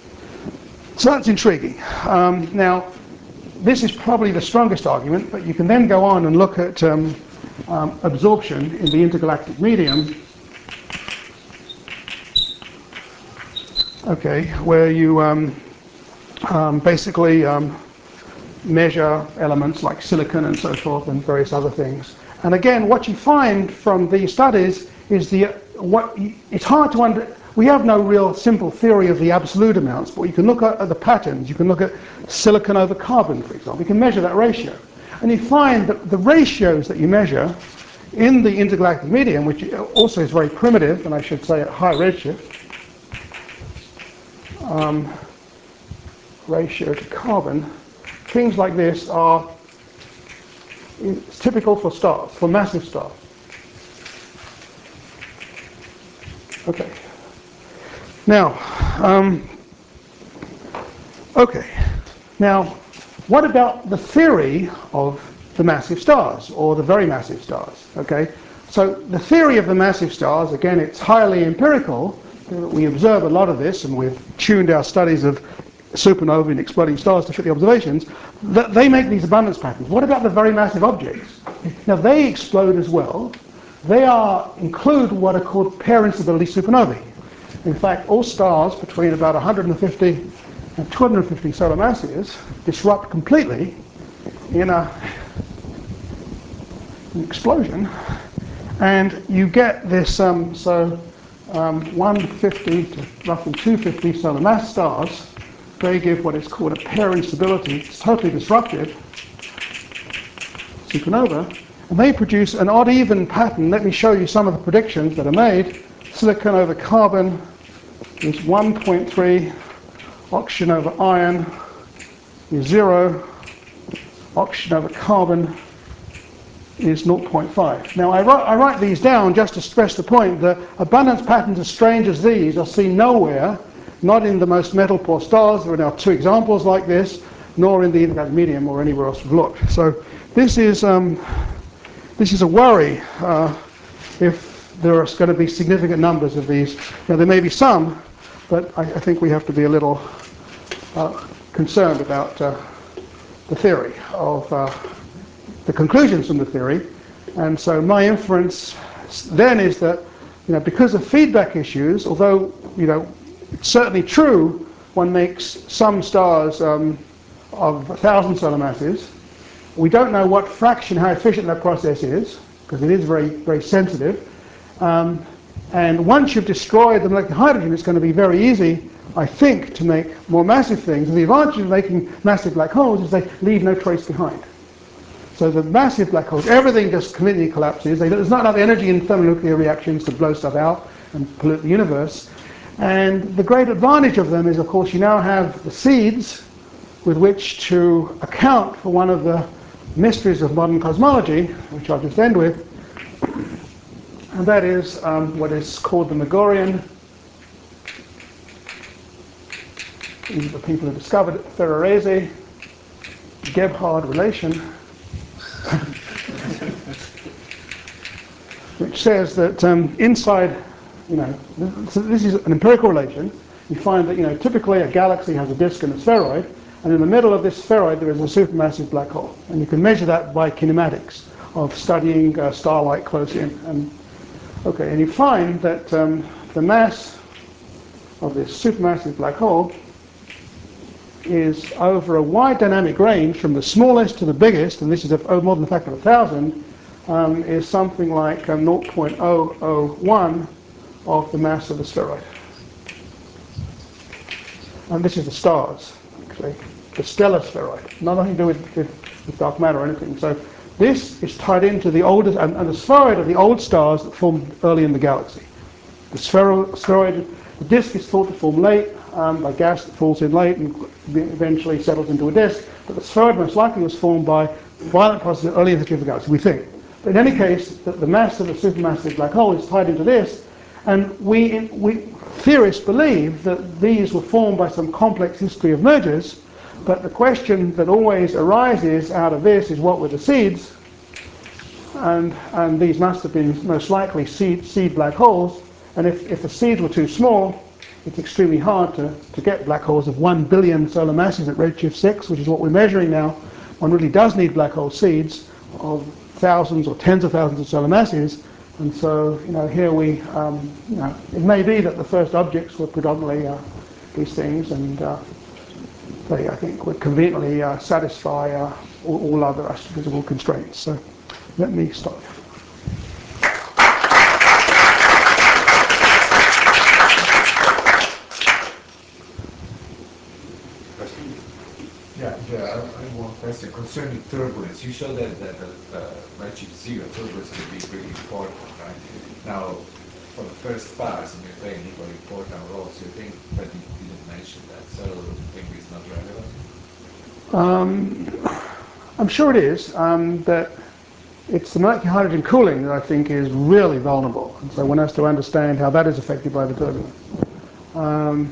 So that's intriguing. Um, now, this is probably the strongest argument, but you can then go on and look at um, um, absorption in the intergalactic medium. Okay, where you um, um, basically um, measure elements like silicon and so forth and various other things. And again, what you find from these studies is the what it's hard to under. We have no real simple theory of the absolute amounts, but you can look at, at the patterns. You can look at silicon over carbon, for example. You can measure that ratio, and you find that the ratios that you measure in the intergalactic medium, which also is very primitive, and I should say at high redshift. Um, ratio to carbon, things like this are it's typical for stars, for massive stars. Okay. Now, um, okay. Now, what about the theory of the massive stars or the very massive stars? Okay. So the theory of the massive stars, again, it's highly empirical. We observe a lot of this, and we've tuned our studies of supernovae and exploding stars to fit the observations. That they make these abundance patterns. What about the very massive objects? Now they explode as well. They are include what are called pair instability supernovae. In fact, all stars between about one hundred fifty and two hundred fifty solar masses disrupt completely in a, an explosion, and you get this. Um, so. Um, one hundred fifty to roughly two hundred fifty solar mass stars, they give what is called a pair instability. It's totally disrupted supernova, and they produce an odd even pattern. Let me show you some of the predictions that are made. Silicon over carbon is one point three, oxygen over iron is zero, oxygen over carbon is zero point five. Now I write, I write these down just to stress the point that abundance patterns as strange as these are seen nowhere, not in the most metal-poor stars. There are now two examples like this, nor in the intergalactic medium or anywhere else we've looked. So this is um, this is a worry uh, if there are going to be significant numbers of these. Now there may be some, but I, I think we have to be a little uh, concerned about uh, the theory of uh, the conclusions from the theory. And so my inference then is that, you know, because of feedback issues, although, you know, it's certainly true one makes some stars um, of a thousand solar masses, we don't know what fraction, how efficient that process is, because it is very, very sensitive. Um, and once you've destroyed the molecular hydrogen, it's going to be very easy, I think, to make more massive things. And the advantage of making massive black holes is they leave no trace behind. So the massive black holes, everything just completely collapses. They, there's not enough energy in thermonuclear reactions to blow stuff out and pollute the universe. And the great advantage of them is, of course, you now have the seeds with which to account for one of the mysteries of modern cosmology, which I'll just end with, and that is um, what is called the Megorian. These are the people who discovered it, Ferrarese, Gebhard relation, which says that um, inside, you know, this, this is an empirical relation. You find that, you know, typically a galaxy has a disk and a spheroid, and in the middle of this spheroid there is a supermassive black hole. And you can measure that by kinematics of studying uh, starlight close in. And okay, and you find that um, the mass of this supermassive black hole is over a wide dynamic range from the smallest to the biggest, and this is a, oh, more than a factor of a thousand, um, is something like um, zero point zero zero one of the mass of the spheroid. And this is the stars, actually, the stellar spheroid, nothing to do with, with, with dark matter or anything. So this is tied into the oldest, and, and the spheroid are the old stars that formed early in the galaxy. The spheroid, spheroid the disk is thought to form late um, by gas that falls in late and eventually settles into a disk, but the spheroid most likely was formed by violent processes early in the history of the galaxy, we think. But in any case, the, the mass of a supermassive black hole is tied into this, and we, we theorists believe that these were formed by some complex history of mergers, but the question that always arises out of this is what were the seeds, and, and these must have been most likely seed, seed black holes, and if, if the seeds were too small, it's extremely hard to, to get black holes of one billion solar masses at redshift six, which is what we're measuring now. One really does need black hole seeds of thousands or tens of thousands of solar masses. And so, you know, here we, um, you know, it may be that the first objects were predominantly uh, these things, and uh, they, I think, would conveniently uh, satisfy uh, all, all other astrophysical constraints. So let me stop. Yeah, yeah, I I have one question concerning turbulence. You showed that, that uh, redshift zero turbulence can be pretty important, right? Now, for the first pass, and you're playing equally important roles, you think, but you didn't mention that, so you think it's not relevant? Um, I'm sure it is, um, but it's the molecular hydrogen cooling that I think is really vulnerable. And so one has to understand how that is affected by the turbulence. Um,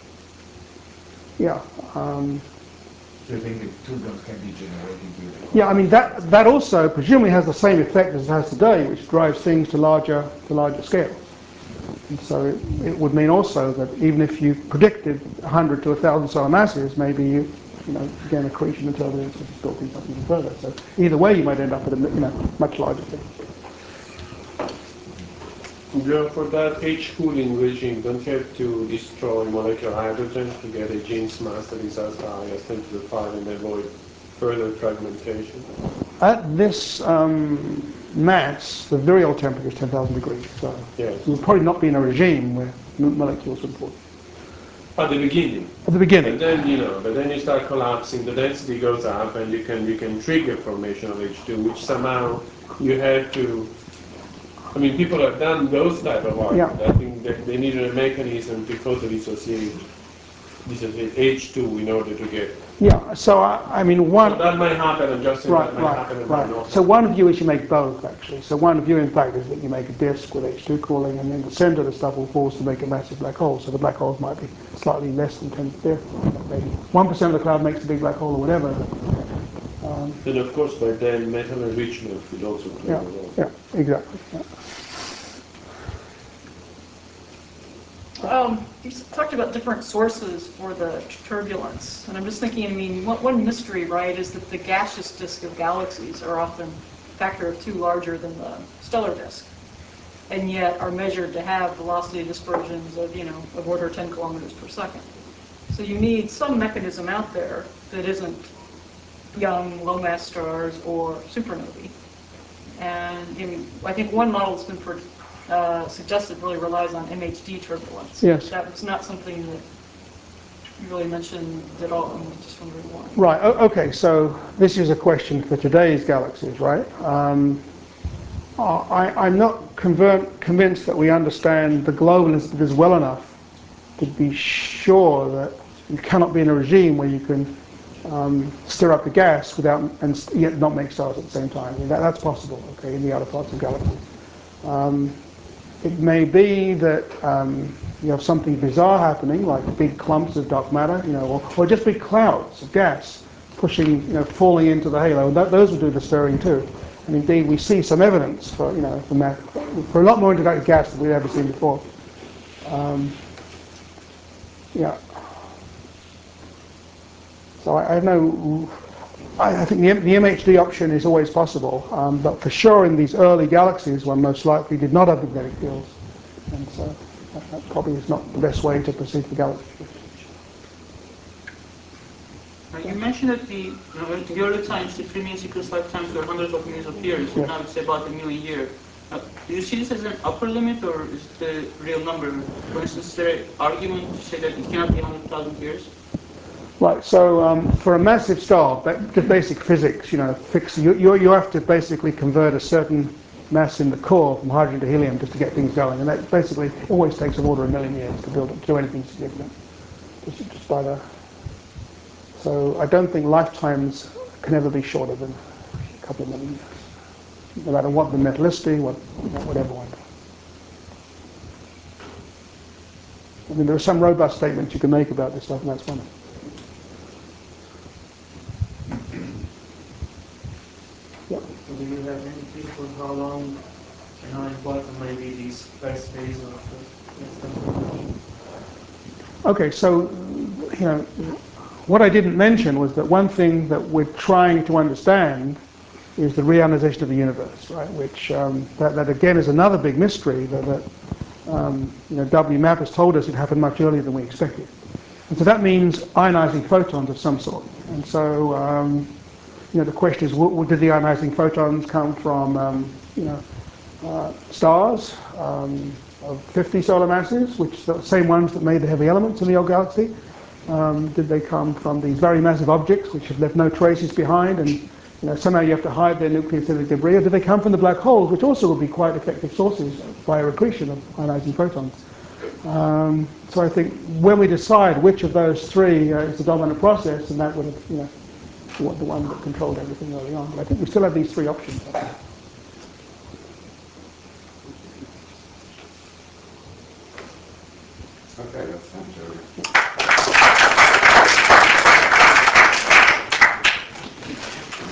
yeah. Um, Do you think the turbulence can be generated with? yeah, I mean that that also presumably has the same effect as it has today, which drives things to larger to larger scales. And so it, it would mean also that even if you predicted one hundred to one thousand solar masses, maybe you, you know, again, accretion and turbulence would distort things up even further. So either way, you might end up with a you know much larger thing. Yeah, for that H cooling regime, don't you have to destroy molecular hydrogen to get a Jeans mass that is as high as ten to the five and avoid further fragmentation? At this um, mass, the virial temperature is ten thousand degrees. So Yes. you would probably not be in a regime where m- molecules would form. At the beginning. At the beginning. And then, you know, but then you start collapsing, the density goes up, and you can you can trigger formation of H two, which somehow you have to. I mean, people have done those type of arguments. Yeah. I think that they needed a mechanism to photodissociate dissociate H two in order to get. Yeah. So I, I mean, So one. that might happen, and just saying Right, that might happen right, and might right. not. So one view is you make both, actually. So one view, in fact, is that you make a disk with H two cooling, and in the center the stuff will force to make a massive black hole. So the black holes might be slightly less than ten to the fifth. Maybe one percent of the cloud makes a big black hole or whatever. Um, And of course, by then, metal enrichment would also play yeah, a role. yeah, exactly. Yeah. Um, you talked about different sources for the turbulence, and I'm just thinking, I mean, one, one mystery, right, is that the gaseous disk of galaxies are often a factor of two larger than the stellar disk, and yet are measured to have velocity dispersions of, you know, of order ten kilometers per second. So you need some mechanism out there that isn't young, low-mass stars or supernovae. And in, I think one model that's been for, uh, suggested really relies on M H D turbulence. Yes. That was not something that you really mentioned at all. I'm just wondering why. Right. O- okay. So this is a question for today's galaxies, right? Um, I, I'm not convert, convinced that we understand the global instances well enough to be sure that you cannot be in a regime where you can um, stir up the gas without and yet not make stars at the same time. I mean, that, that's possible, okay, in the outer parts of galaxies. Um, it may be that um, you have something bizarre happening, like big clumps of dark matter, you know, or, or just big clouds of gas pushing, you know, falling into the halo. That, those will do the stirring too. And indeed, we see some evidence for, you know, for, math, for a lot more intergalactic gas than we've ever seen before. Um, yeah. So I, I have no. I, I think the, the M H D option is always possible, um, but for sure in these early galaxies, one most likely did not have magnetic fields, and so that, that probably is not the best way to proceed for galaxies. Uh, You mentioned that the, you know, in the early times, the Fermi Secret's lifetimes were hundreds of millions of years, and Yes. now it's about a million year. Uh, do you see this as an upper limit, or is it the real number? For instance, is there an argument to say that it cannot be one hundred thousand years? Right. So um, for a massive star, just basic physics, you know, fix you, you you have to basically convert a certain mass in the core from hydrogen to helium just to get things going, and that basically always takes an order of a million years to build to do anything significant. Just, just by the So I don't think lifetimes can ever be shorter than a couple of million years, no matter what the metallicity, what, whatever one. I mean, there are some robust statements you can make about this stuff, and that's one. Yep. So do you have any feel for how long and how important may be this first phase of the next transformation? Okay, so, you know, what I didn't mention was that one thing that we're trying to understand is the reionization of the universe, right? Which, um, that, that again is another big mystery that, that um, you know, W MAP has told us it happened much earlier than we expected. And so that means ionizing photons of some sort. And so, um, you know, the question is, what, did the ionizing photons come from, um, you know, uh, stars um, of fifty solar masses, which are the same ones that made the heavy elements in the old galaxy? Um, did they come from these very massive objects which have left no traces behind, and you know, somehow you have to hide their nucleospheric debris? Or did they come from the black holes, which also would be quite effective sources via accretion of ionizing photons? Um, so I think when we decide which of those three uh, is the dominant process, and that would have, you know, the one that controlled everything early on. But I think we still have these three options. Okay, that's not true.